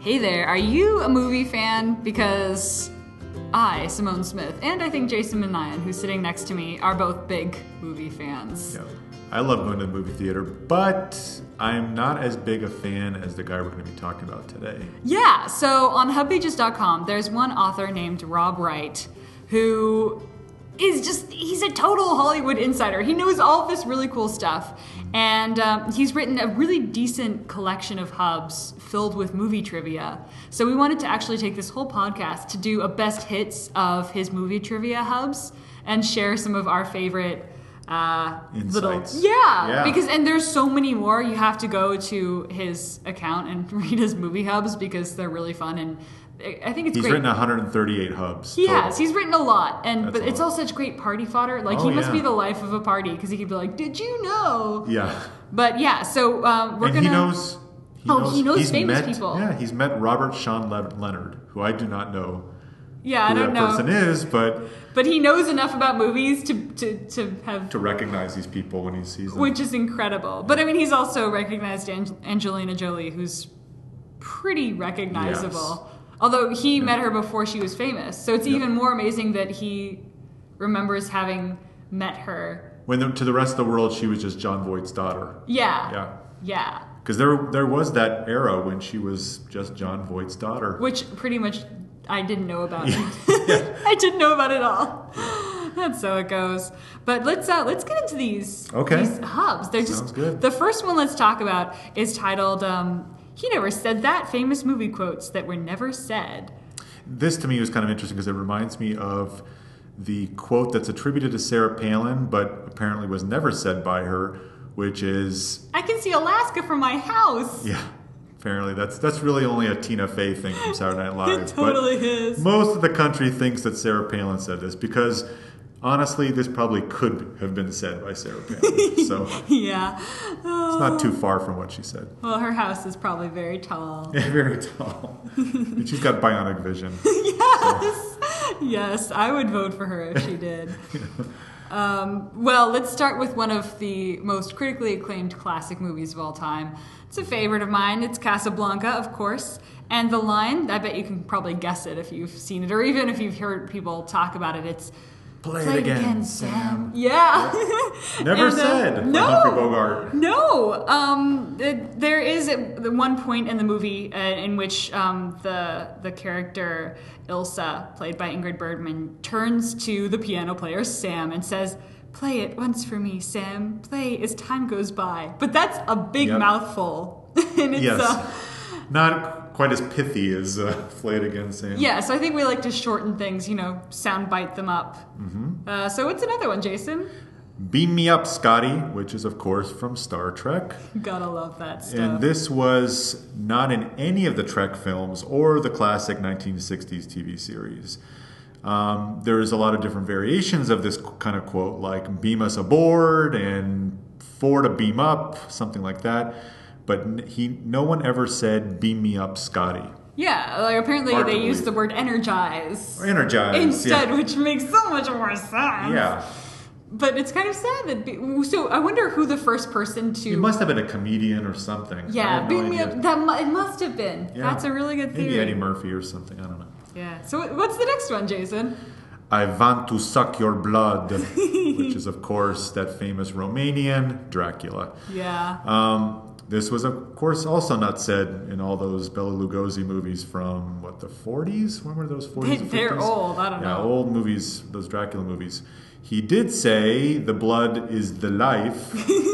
Hey there, are you a movie fan? Because I, Simone Smith, and I think Jason Minayan, who's sitting next to me, are both big movie fans. Yeah. I love going to the movie theater, but I'm not as big a fan as the guy we're going to be talking about today. Yeah, so on hubpages.com, there's one author named Rob Wright who he's a total Hollywood insider. He knows all this really cool stuff. And he's written a really decent collection of hubs filled with movie trivia. So we wanted to actually take this whole podcast to do a best hits of his movie trivia hubs and share some of our favorite insights. And there's so many more. You have to go to his account and read his movie hubs because they're really fun, and I think it's He's great. written 138 hubs. He total. has. He's written a lot, but it's all lot. such great party fodder. Like, Oh, he must yeah. be the life of a party because he could be like, "Did you know?" Yeah. But yeah, so we're gonna. He knows He's famous people. Yeah, he's met Robert Sean Leonard, who I do not know Yeah, who I don't that know. person is, but he knows enough about movies to have. to recognize these people when he sees them. Which is incredible. But I mean, he's also recognized Angelina Jolie, who's pretty recognizable. Yes. Although he met her before she was famous. So it's even more amazing that he remembers having met her. To the rest of the world, she was just John Voight's daughter. Yeah. Yeah. Because there was that era when she was just John Voight's daughter. Which pretty much I didn't know about. I didn't know about it all. That's so it goes. But let's get into these hubs. They're Sounds good. The first one let's talk about is titled "He Never Said That: Famous Movie Quotes That Were Never Said." This to me was kind of interesting because it reminds me of the quote that's attributed to Sarah Palin, but apparently was never said by her, which is, "I can see Alaska from my house." yeah, apparently that's really only a Tina Fey thing from Saturday Night Live. It totally is. Most of the country thinks that Sarah Palin said this because, honestly, this probably could have been said by Sarah Palin. So Yeah. it's not too far from what she said. Well, her house is probably very tall. Very tall. And she's got bionic vision. Yes. Yes, I would vote for her if she did. Well, let's start with one of the most critically acclaimed classic movies of all time. It's a favorite of mine. It's Casablanca, of course. And the line, I bet you can probably guess it if you've seen it, or even if you've heard people talk about it. It's Play it again, Sam. Yeah. Never said. No. Humphrey Bogart. No. There is the one point in the movie in which the character Ilsa, played by Ingrid Bergman, turns to the piano player Sam and says, "Play it once for me, Sam. Play as time goes by." But that's a big mouthful. And it's, Yes. Not quite as pithy as Play It Again, Sam. Yeah, so I think we like to shorten things, sound bite them up. Mm-hmm. So what's another one, Jason? Beam Me Up, Scotty, which is, of course, from Star Trek. Gotta love that stuff. And this was not in any of the Trek films or the classic 1960s TV series. There's a lot of different variations of this kind of quote, like beam us aboard and for to beam up, something like that. But no one ever said beam me up, Scotty. Yeah, like apparently Hard to they used believe. the word energize. Or energize. Instead, yeah. which makes so much more sense. Yeah. But it's kind of sad that... So I wonder who the first person to... It must have been a comedian or something. I Yeah, have no beam me idea. up. It must have been. Yeah. That's a really good theory. Maybe Eddie Murphy or something. I don't know. Yeah. So what's the next one, Jason? I want to suck your blood, which is, of course, that famous Romanian Dracula. Yeah. This was, of course, also not said in all those Bela Lugosi movies from, the 40s? When were those 40s and 50s? They're old. I don't know. Yeah, old movies, those Dracula movies. He did say the blood is the life,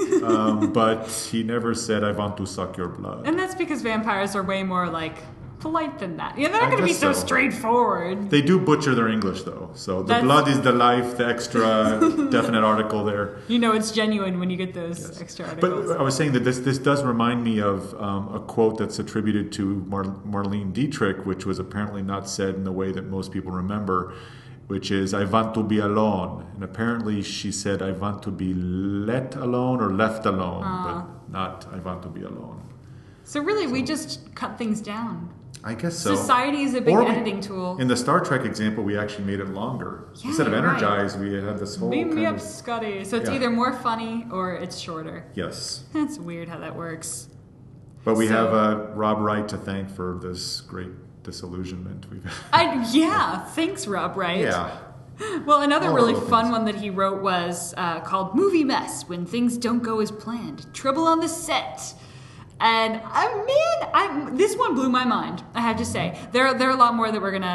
but he never said, I want to suck your blood. And that's because vampires are way more, polite than that. Yeah, they're not going to be guess so so. straightforward. They do butcher their English, though. So the That's- blood is the life, the extra definite article there. It's genuine when you get those extra articles. But I was saying that this does remind me of a quote that's attributed to Marlene Dietrich, which was apparently not said in the way that most people remember, which is, I want to be alone. And apparently she said, I want to be let alone or left alone, but not, I want to be alone. So really, we just cut things down. I guess so. Society is a big editing tool. In the Star Trek example, we actually made it longer. Yeah, Instead of you're right. energize, we had this whole Beam me kind up, of... Scotty. So it's Yeah. either more funny or it's shorter. Yes. That's weird how that works. But we So- have Rob Wright to thank for this great disillusionment we've had. Thanks, Rob Wright. Yeah. Well, another All really those fun things. one that he wrote was called Movie Mess, When Things Don't Go As Planned. Trouble on the Set. And this one blew my mind, I have to say. There are a lot more that we're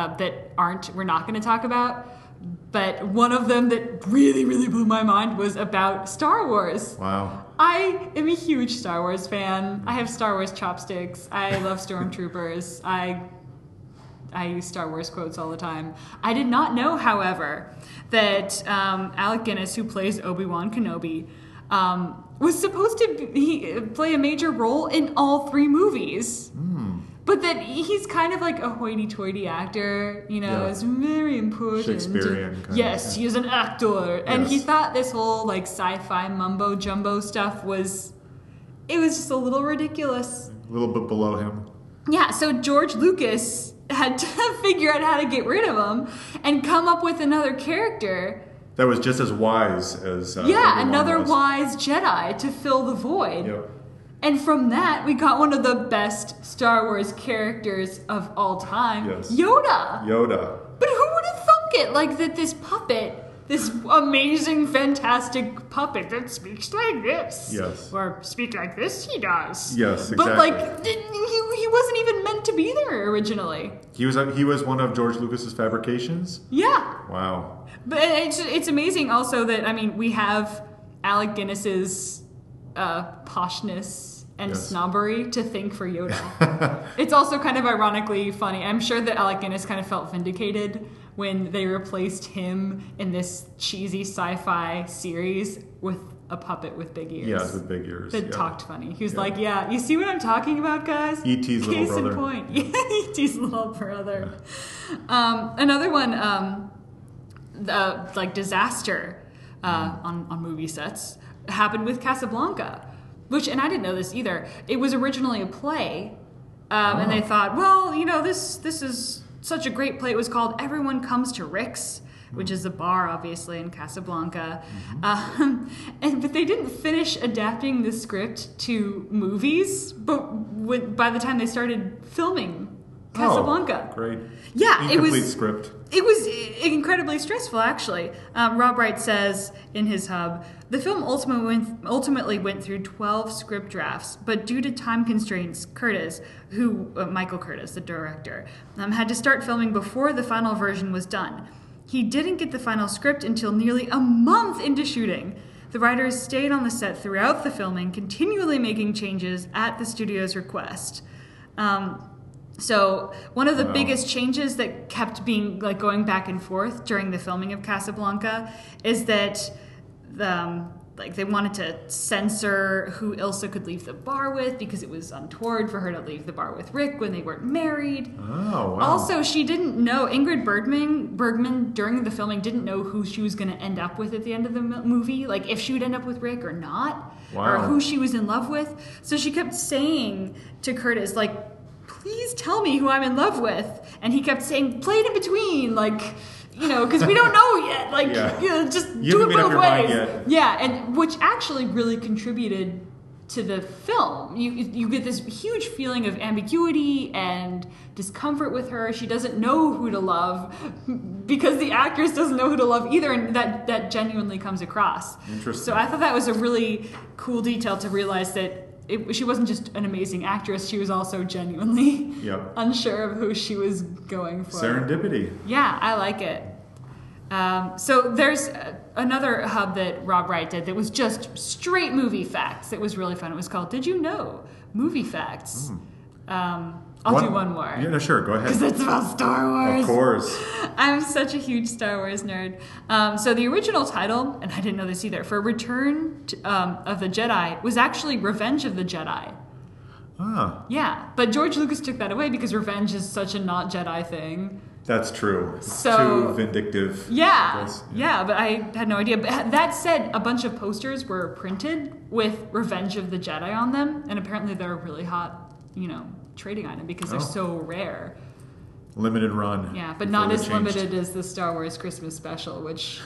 not gonna talk about. But one of them that really, really blew my mind was about Star Wars. Wow. I am a huge Star Wars fan. I have Star Wars chopsticks. I love stormtroopers. I use Star Wars quotes all the time. I did not know, however, that Alec Guinness, who plays Obi-Wan Kenobi, was supposed to play a major role in all 3 movies. But that he's kind of like a hoity-toity actor, Yeah. it's very important. Shakespearean kind of, Yes, yeah. he is an actor. And he Yes. thought this whole like sci-fi mumbo-jumbo stuff was just a little ridiculous. A little bit below him. Yeah, so George Lucas had to figure out how to get rid of him and come up with another character. That was just as wise as Obi-Wan Obi-Wan was. wise Jedi to fill the void. Yep. And from that, we got one of the best Star Wars characters of all time, Yes. Yoda. Yoda. But who would have thunk it? Like that this puppet, this amazing, fantastic puppet that speaks like this. Yes. Or speak like this, he does. Yes, But exactly. like, he wasn't even meant to be there originally. He was one of George Lucas's fabrications. Yeah. Wow. But it's amazing also that, we have Alec Guinness's poshness and Yes. snobbery to thank for Yoda. It's also kind of ironically funny. I'm sure that Alec Guinness kind of felt vindicated when they replaced him in this cheesy sci-fi series with a puppet with big ears. Yes, with big ears. That yeah. talked funny. He was Yeah. like, yeah, you see what I'm talking about, guys? E.T.'s little Case in brother. point. Yeah, E.T.'s little brother. Another one, like disaster on movie sets happened with Casablanca, and I didn't know this either. It was originally a play, and they thought, well, this is such a great play. It was called Everyone Comes to Rick's, which is a bar, obviously, in Casablanca. But they didn't finish adapting the script to movies, but by the time they started filming Casablanca. Oh, great. Yeah, Incomplete script. It was incredibly stressful, actually. Rob Wright says in his hub, the film ultimately went through 12 script drafts, but due to time constraints, Michael Curtis, the director, had to start filming before the final version was done. He didn't get the final script until nearly a month into shooting. The writers stayed on the set throughout the filming, continually making changes at the studio's request. So one of the biggest changes that kept being going back and forth during the filming of Casablanca is that they wanted to censor who Ilsa could leave the bar with because it was untoward for her to leave the bar with Rick when they weren't married. Oh, wow. Also, she didn't know, Ingrid Bergman during the filming didn't know who she was going to end up with at the end of the movie, like if she would end up with Rick or not, or Wow. who she was in love with. So she kept saying to Curtis, please tell me who I'm in love with. And he kept saying, play it in between, because we don't know yet. Yeah. Just You do haven't it made up both your mind ways. yet. Yeah, and which actually really contributed to the film. You get this huge feeling of ambiguity and discomfort with her. She doesn't know who to love because the actress doesn't know who to love either, and that genuinely comes across. Interesting. So I thought that was a really cool detail to realize that she wasn't just an amazing actress, she was also genuinely Yep. unsure of who she was going for. Serendipity. Yeah, I like it. So there's another hub that Rob Wright did that was just straight movie facts. It was really fun. It was called Did You Know? Movie Facts. I'll do one more. Yeah, no, sure. Go ahead. Because it's about Star Wars. Of course. I'm such a huge Star Wars nerd. So the original title, and I didn't know this either, for Return of the Jedi was actually Revenge of the Jedi. Ah, Yeah, but George Lucas took that away because revenge is such a not Jedi thing. that's true. It's So- too vindictive. I Yeah, guess. yeah, but I had no idea. But that said, a bunch of posters were printed with Revenge of the Jedi on them, and apparently they're a really hot, trading item because they're Oh. so rare. Limited run. Yeah, but before not they as changed. limited as the Star Wars Christmas special, which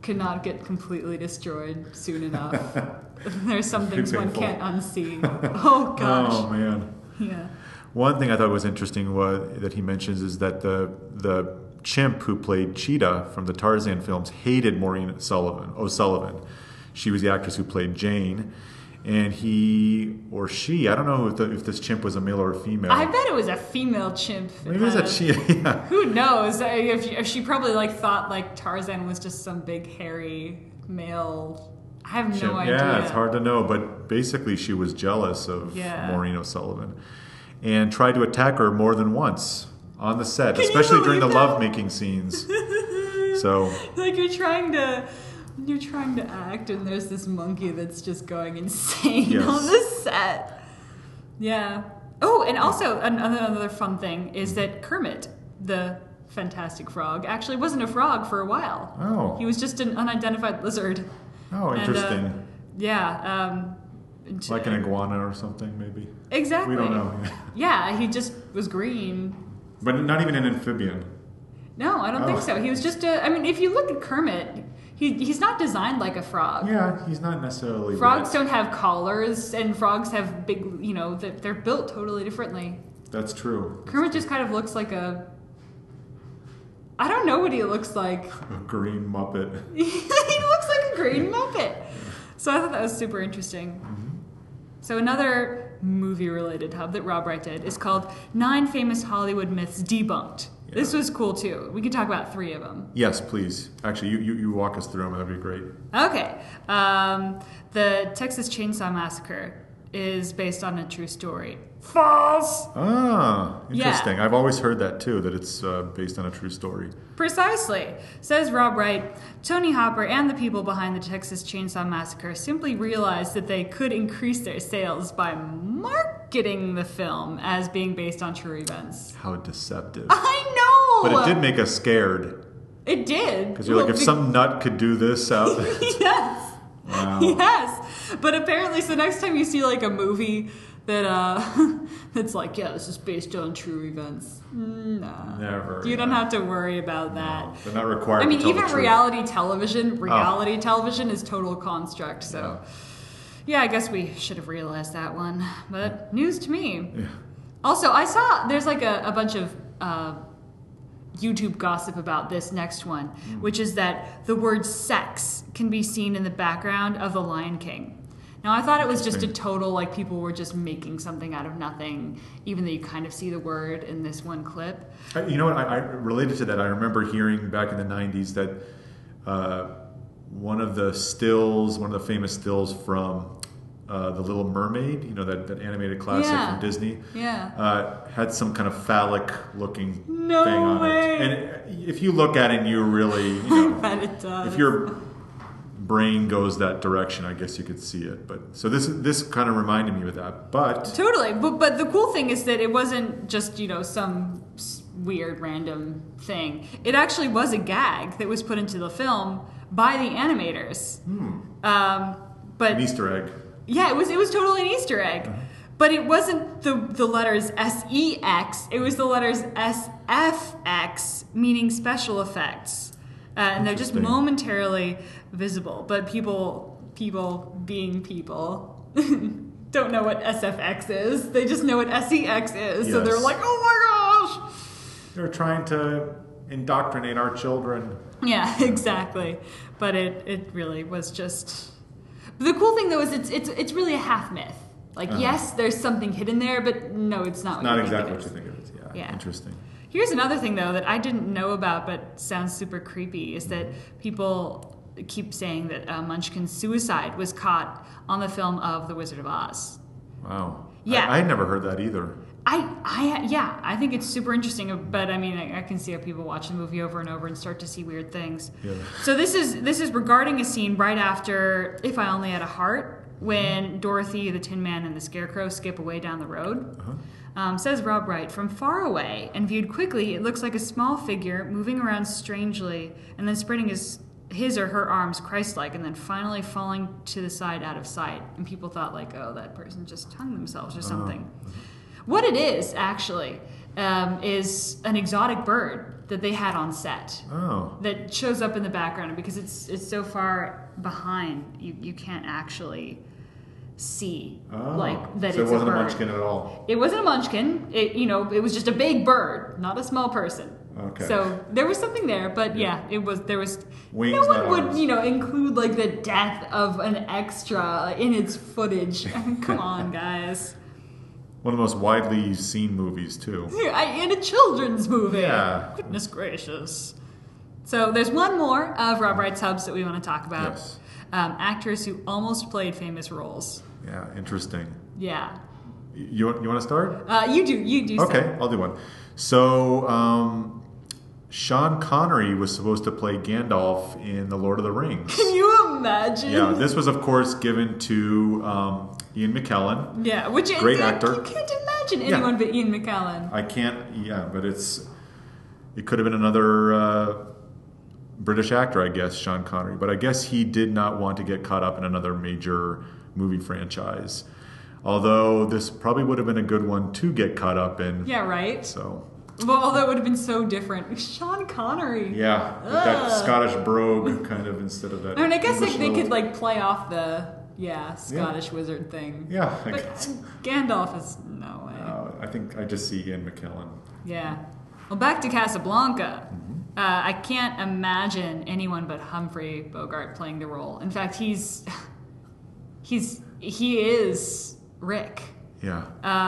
could not get completely destroyed soon enough. There's some things one can't unsee. Oh gosh. Oh man. Yeah. One thing I thought was interesting that he mentions is that the chimp who played Cheetah from the Tarzan films hated Maureen O'Sullivan. She was the actress who played Jane. And he or she, I don't know if this chimp was a male or a female. I bet it was a female chimp. Maybe it was a cheetah, yeah. Who knows? If she probably thought Tarzan was just some big hairy male. I have no chimp. idea. Yeah, it's hard to know. But basically she was jealous of Maureen O'Sullivan and tried to attack her more than once on the set, especially during the lovemaking scenes. So you're trying to act and there's this monkey that's just going insane on the set. Yeah. Oh, and also another fun thing is that Kermit, the Fantastic Frog, actually wasn't a frog for a while. Oh. He was just an unidentified lizard. Oh, interesting. And, yeah. Like an iguana or something, maybe? Exactly. We don't know. Yeah, he just was green. But not even an amphibian. No, I don't think so. He was just if you look at Kermit, he's not designed like a frog. Yeah, he's not necessarily. Frogs don't have collars, and frogs have big, they're built totally differently. That's true. Kermit just kind of looks like I don't know what he looks like. A green Muppet. He looks like a green Muppet. So I thought that was super interesting. Mm-hmm. So another movie-related hub that Rob Wright did is called 9 Famous Hollywood Myths Debunked. Yeah. This was cool, too. We could talk about 3 of them. Yes, please. Actually, you walk us through them. That'd be great. Okay. The Texas Chainsaw Massacre is based on a true story. False! Ah, interesting. Yeah. I've always heard that, too, that it's based on a true story. Precisely. Says Rob Wright, Tony Hopper and the people behind the Texas Chainsaw Massacre simply realized that they could increase their sales by marketing the film as being based on true events. How deceptive. I know! But it did make us scared. It did. Because you're if some nut could do this out there. Yes. Wow. Yes. But apparently, so next time you see a movie that that's this is based on true events. Nah. Never. You don't have to worry about that. No, they're not required to tell even the truth. reality television is total construct. So, yeah, I guess we should have realized that one. But news to me. Yeah. Also, I saw there's a bunch of YouTube gossip about this next one, which is that the word sex can be seen in the background of The Lion King. Now, I thought it was just a total, people were just making something out of nothing, even though you kind of see the word in this one clip. You know what? I related to that. I remember hearing back in the 90s that one of the famous stills from The Little Mermaid, that animated classic from Disney, had some kind of phallic-looking thing on it. And if you look at it, you really, I bet it does. If your brain goes that direction, I guess you could see it. But so this kind of reminded me of that. But totally. But the cool thing is that it wasn't just some weird random thing. It actually was a gag that was put into the film by the animators. But an Easter egg. Yeah, it was totally an Easter egg. Uh-huh. But it wasn't the letters SEX. It was the letters SFX, meaning special effects. And they're just momentarily visible. But people being people, don't know what SFX is. They just know what SEX is. Yes. So they're like, oh my gosh! They're trying to indoctrinate our children. Yeah, exactly. But it really was just... The cool thing, though, is it's really a half myth. Yes, there's something hidden there, but no, it's not. Not exactly what you think it is. Yeah. Interesting. Here's another thing, though, that I didn't know about, but sounds super creepy, is that people keep saying that Munchkin's suicide was caught on the film of The Wizard of Oz. Wow. Yeah. I never heard that either. I think it's super interesting, but I can see how people watch the movie over and over and start to see weird things. Yeah. So this is regarding a scene right after If I Only Had a Heart, when Dorothy, the Tin Man, and the Scarecrow skip away down the road. Says Rob Wright, from far away and viewed quickly, it looks like a small figure moving around strangely and then spreading his or her arms Christ-like and then finally falling to the side out of sight. And people thought that person just hung themselves or something. What it is, actually, is an exotic bird that they had on set. Oh. That shows up in the background because it's so far behind you can't actually see like that. So it's it wasn't a a bird. munchkin at all. It wasn't a munchkin. It was just a big bird, not a small person. Okay. So there was something there, but there was Wings, no one not would arms. include like the death of an extra in its footage. I mean, come on, guys. One of the most widely seen movies too. In a children's movie. Yeah. Goodness gracious. So there's one more of Rob Wright's hubs that we want to talk about. Yes. Actors who almost played famous roles. Yeah, interesting. Yeah. You want to start? You do. Okay, start. I'll do one. So, Sean Connery was supposed to play Gandalf in The Lord of the Rings. Can you imagine? Yeah, this was, of course, given to Ian McKellen. Yeah, which Great is actor. You can't imagine anyone but Ian McKellen. I can't. Yeah, but it could have been another British actor, I guess, Sean Connery. But I guess he did not want to get caught up in another major movie franchise. Although this probably would have been a good one to get caught up in. Yeah, right? So. Well, although it would have been so different. Sean Connery. Yeah, with that Scottish brogue kind of instead of that. I mean, I guess English they little- could play off the Scottish wizard thing. Yeah, I But guess. Gandalf is no way. I think I just see Ian McKellen. Yeah. Well, back to Casablanca. Mm-hmm. I can't imagine anyone but Humphrey Bogart playing the role. In fact, he is Rick. Yeah.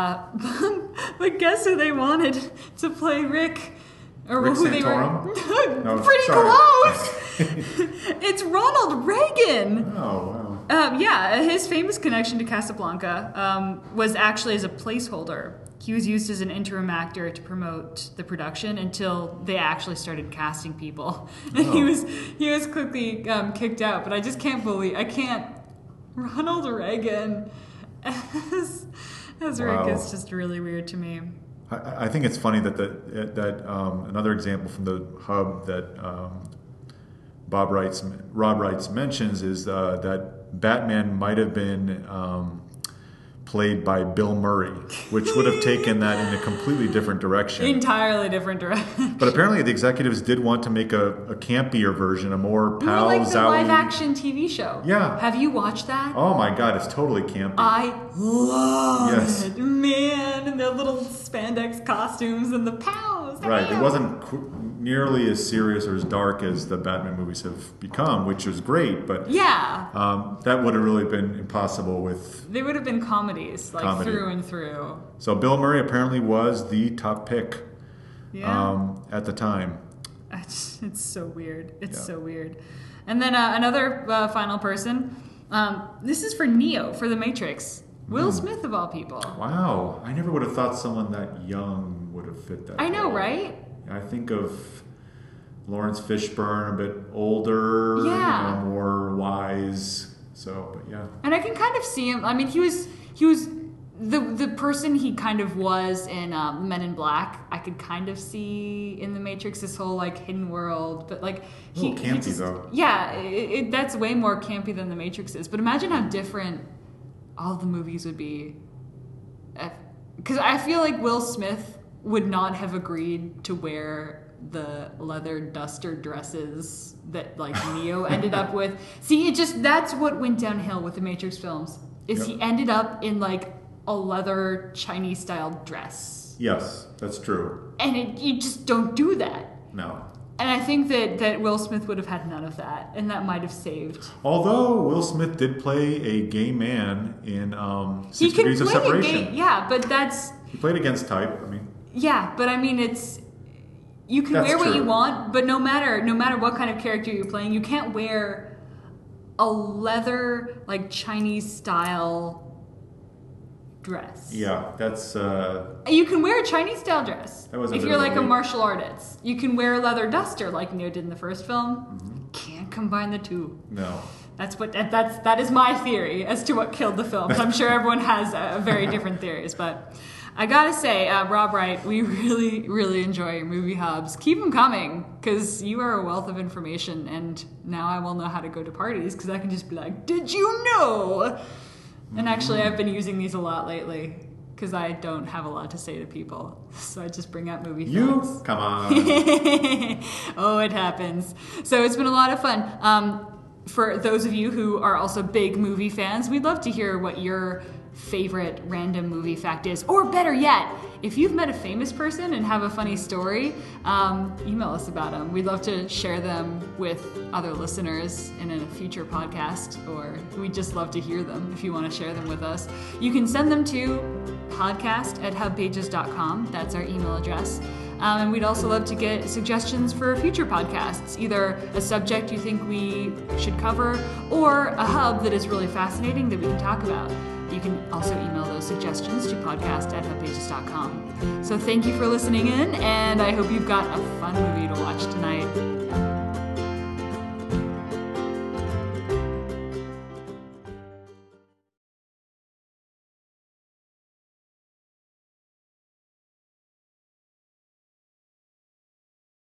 But guess who they wanted to play Rick? Or Rick who Santorum? No, Pretty sorry. close. It's Ronald Reagan. Oh, wow. His famous connection to Casablanca was actually as a placeholder. He was used as an interim actor to promote the production until they actually started casting people. And he was quickly kicked out. But I just can't believe Ronald Reagan as Wow. Rick is just really weird to me. I think it's funny that another example from the hub that Rob Wrights mentions is that Batman might have been played by Bill Murray, which would have taken that in a completely different direction. Entirely different direction. But apparently the executives did want to make a campier version, a more More like the pal-zowie. live-action TV show. Yeah. Have you watched that? Oh my God, it's totally campy. I love Yes. it. Man, and their little spandex costumes and the pows. Right, it wasn't nearly as serious or as dark as the Batman movies have become, which was great, but Yeah. that would have really been impossible with... They would have been comedies, like Comedy. through and through. So Bill Murray apparently was the top pick Yeah. at the time. It's so weird. It's Yeah. so weird. And then another final person. This is for Neo, for The Matrix. Will Smith, of all people. Wow, I never would have thought someone that young would have fit that I know, role. right? I think of Lawrence Fishburne, a bit older, Yeah. more wise. So, but yeah. And I can kind of see him. I mean, he was the person he kind of was in Men in Black. I could kind of see in The Matrix this whole like hidden world, but like A little campy, though. Yeah, that's way more campy than The Matrix is. But imagine how different all the movies would be. Because I feel like Will Smith would not have agreed to wear the leather duster dresses that like Neo ended up with. See, that's what went downhill with the Matrix films. Is Yep. he ended up in like a leather Chinese style dress. Yes, that's true. And you just don't do that. No. And I think that Will Smith would have had none of that, and that might have saved. Although Will Smith did play a gay man in He 6 can Degrees of play a Separation. gay, yeah, but that's He played against type. I mean, yeah, but I mean you can That's wear what true. you want, but no matter what kind of character you're playing, you can't wear a leather like Chinese style dress. yeah, that's You can wear a Chinese style dress That was a if bit you're of a like a leap. martial artist. You can wear a leather duster like Neo did in the first film. Mm-hmm. Can't combine the two. no. That is my theory as to what killed the film. I'm sure everyone has very different theories, but I gotta say, Rob Wright, we really, really enjoy your movie hubs. Keep them coming, because you are a wealth of information, and now I will know how to go to parties, because I can just be like, did you know? And actually, I've been using these a lot lately. because I don't have a lot to say to people. So I just bring out movie You? facts. Come on. Oh, it happens. So it's been a lot of fun. For those of you who are also big movie fans, we'd love to hear what your favorite random movie fact is. Or better yet, if you've met a famous person and have a funny story, email us about them. We'd love to share them with other listeners in a future podcast, or we'd just love to hear them if you want to share them with us. You can send them to podcast@hubpages.com. That's our email address. And we'd also love to get suggestions for future podcasts, either a subject you think we should cover or a hub that is really fascinating that we can talk about. You can also email those suggestions to podcast@hubpages.com. So thank you for listening in, and I hope you've got a fun movie to watch tonight.